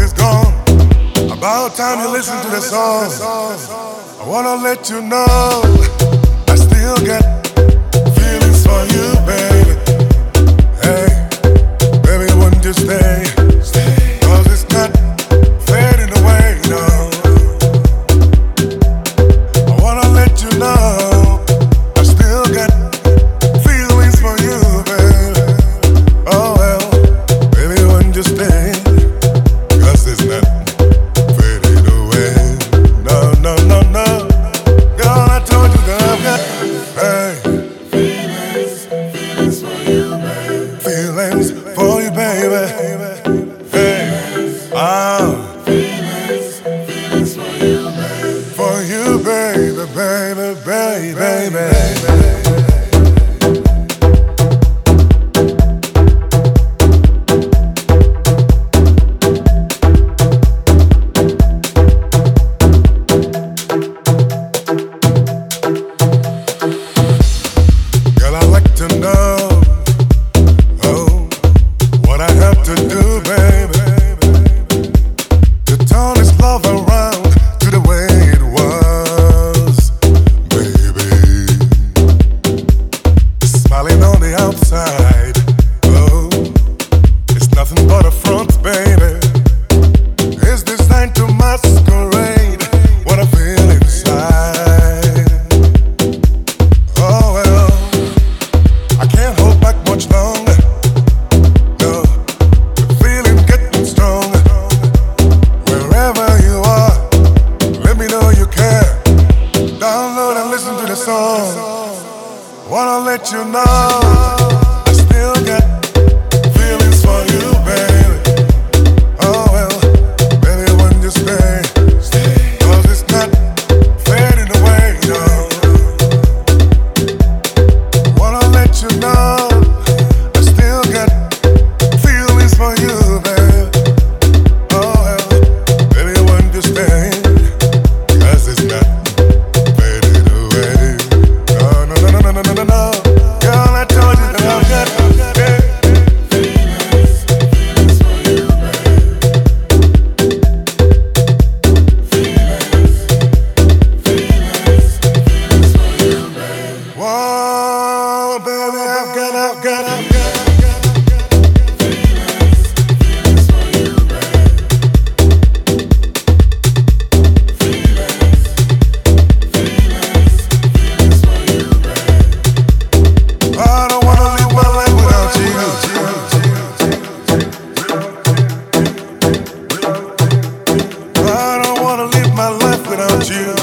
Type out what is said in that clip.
is gone. About time you listen to the song. I wanna let you know I still got feelings for you, baby. Hey, baby, wouldn't you stay? 'Cause it's not fading away, no. I wanna let you know I still got feelings for you, baby. Oh well, baby, wouldn't you stay? 'Cause it's not fading away. No, no, no, no. Girl, I told you that I've got feelings for you, baby. Feelings for you, baby. Hey, feelings for you, baby. For you, baby, baby, baby, baby. To know, oh, what I have to do, baby, to turn this love around to the way it was, baby. Smiling on the outside, oh, it's nothing but a front, baby. It's designed to masquerade what I feel inside. Oh well, I can't hold back much longer. No, the feeling getting stronger. Wherever you are, let me know you care. Download and listen to the song. Wanna let you know I still got feelings for you, baby. Oh well, baby, when you stay, 'cause it's not fading away, no. Wanna let you know I still got feelings for you, baby. Oh well, baby, when you stay, 'cause it's not fading away. No, no, no, no, no, no, no, no. Girl, I told you that I've got feelings for you, baby. Feelings for you, baby. Whoa, baby, I've got feelings for you, baby. Feelings for you, baby. I don't wanna live my life without you. I don't wanna live my life without you.